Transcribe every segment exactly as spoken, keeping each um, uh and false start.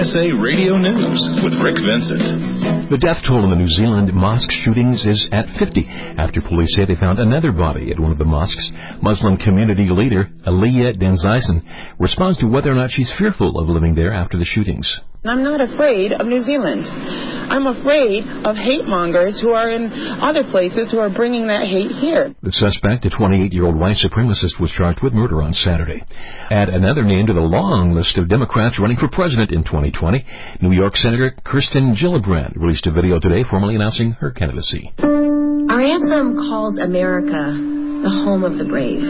S A Radio News with Rick Vincent. The death toll in the New Zealand mosque shootings is at fifty after police say they found another body at one of the mosques. Muslim community leader Aliyah Denzaisen responds to whether or not she's fearful of living there after the shootings. I'm not afraid of New Zealand. I'm afraid of hate mongers who are in other places who are bringing that hate here. The suspect, a twenty-eight-year-old white supremacist, was charged with murder on Saturday. Add another name to the long list of Democrats running for president in twenty twenty. New York Senator Kirsten Gillibrand released a video today formally announcing her candidacy. Our anthem calls America the home of the brave.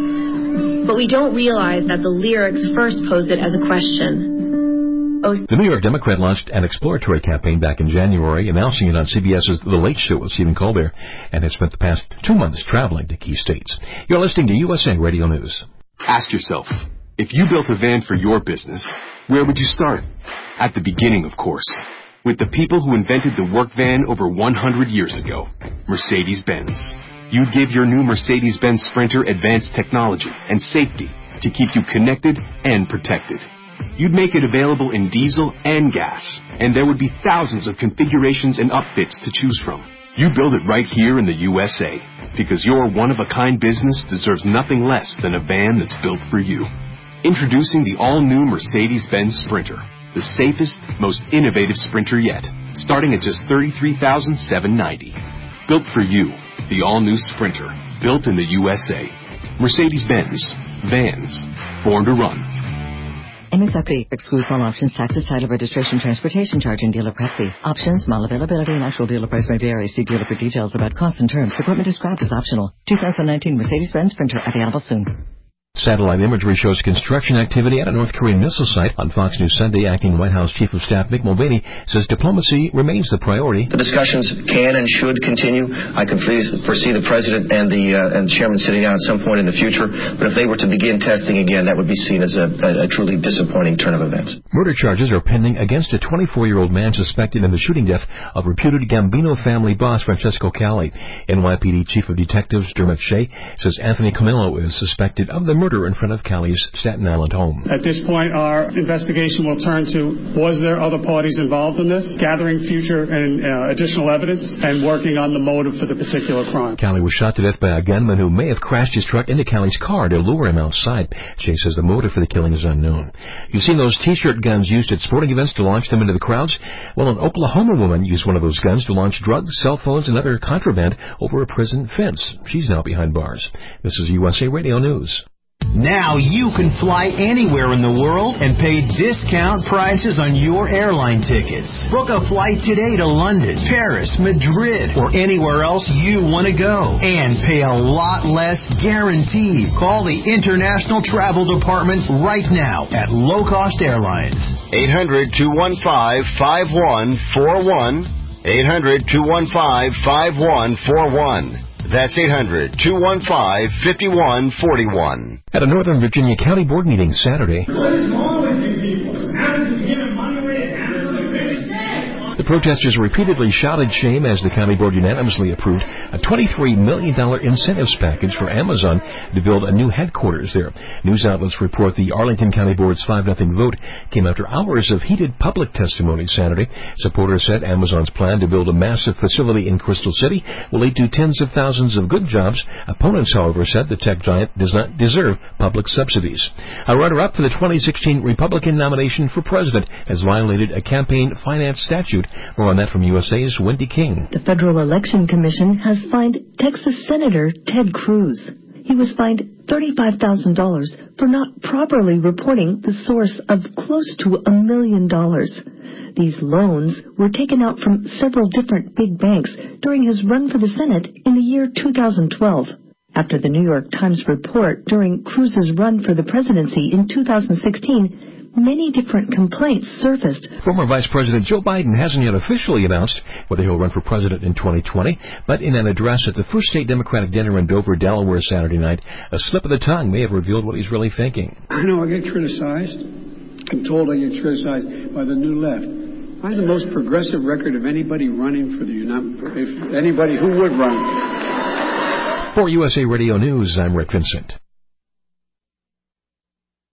But we don't realize that the lyrics first posed it as a question. The New York Democrat launched an exploratory campaign back in January, announcing it on C B S's The Late Show with Stephen Colbert, and has spent the past two months traveling to key states. You're listening to U S A Radio News. Ask yourself, if you built a van for your business, where would you start? At the beginning, of course, with the people who invented the work van over one hundred years ago, Mercedes-Benz. You'd give your new Mercedes-Benz Sprinter advanced technology and safety to keep you connected and protected. You'd make it available in diesel and gas, and there would be thousands of configurations and upfits to choose from. You build it right here in the U S A, because your one-of-a-kind business deserves nothing less than a van that's built for you. Introducing the all-new Mercedes-Benz Sprinter, the safest, most innovative Sprinter yet, starting at just thirty-three thousand seven hundred ninety dollars. Built for you, the all-new Sprinter, built in the U S A. Mercedes-Benz. Vans. Born to run. M S R P excludes all options, taxes, title, registration, transportation charge, and dealer prep fee. Options, model availability, and actual dealer price may vary. See dealer for details about costs and terms. Equipment described as optional. two thousand nineteen Mercedes-Benz Sprinter available soon. Satellite imagery shows construction activity at a North Korean missile site. On Fox News Sunday, acting White House Chief of Staff Mick Mulvaney says diplomacy remains the priority. The discussions can and should continue. I can foresee the President and the uh, and Chairman sitting down at some point in the future. But if they were to begin testing again, that would be seen as a, a, a truly disappointing turn of events. Murder charges are pending against a twenty-four-year-old man suspected in the shooting death of reputed Gambino family boss Francesco Calli. N Y P D Chief of Detectives Dermot Shea says Anthony Camillo is suspected of the murder in front of Calli's Staten Island home. At this point, our investigation will turn to, was there other parties involved in this, gathering future and uh, additional evidence, and working on the motive for the particular crime. Calli was shot to death by a gunman who may have crashed his truck into Calli's car to lure him outside. Shea says the motive for the killing is unknown. You've seen those T-shirt guns used at sporting events to launch them into the crowds? Well, an Oklahoma woman used one of those guns to launch drugs, cell phones, and other contraband over a prison fence. She's now behind bars. This is U S A Radio News. Now you can fly anywhere in the world and pay discount prices on your airline tickets. Book a flight today to London, Paris, Madrid, or anywhere else you want to go. And pay a lot less guaranteed. Call the International Travel Department right now at Low Cost Airlines. eight hundred, two one five, five one four one. eight hundred, two one five, five one four one. That's eight hundred, two one five, five one four one. At a Northern Virginia County Board meeting Saturday, the protesters repeatedly shouted shame as the county board unanimously approved a twenty-three million dollars incentives package for Amazon to build a new headquarters there. News outlets report the Arlington County Board's five nothing vote came after hours of heated public testimony Saturday. Supporters said Amazon's plan to build a massive facility in Crystal City will lead to tens of thousands of good jobs. Opponents, however, said the tech giant does not deserve public subsidies. A runner-up for the twenty sixteen Republican nomination for president has violated a campaign finance statute. More on that from U S A's Wendy King. The Federal Election Commission has fined Texas Senator Ted Cruz. He was fined thirty-five thousand dollars for not properly reporting the source of close to a million dollars. These loans were taken out from several different big banks during his run for the Senate in the year two thousand twelve. After the New York Times report during Cruz's run for the presidency in two thousand sixteen, many different complaints surfaced. Former Vice President Joe Biden hasn't yet officially announced whether he'll run for president in twenty twenty, but in an address at the first state Democratic dinner in Dover, Delaware Saturday night, a slip of the tongue may have revealed what he's really thinking. I know I get criticized. I'm told I get criticized by the New Left. I have the most progressive record of anybody running for the United States, if anybody who would run. For U S A Radio News, I'm Rick Vincent.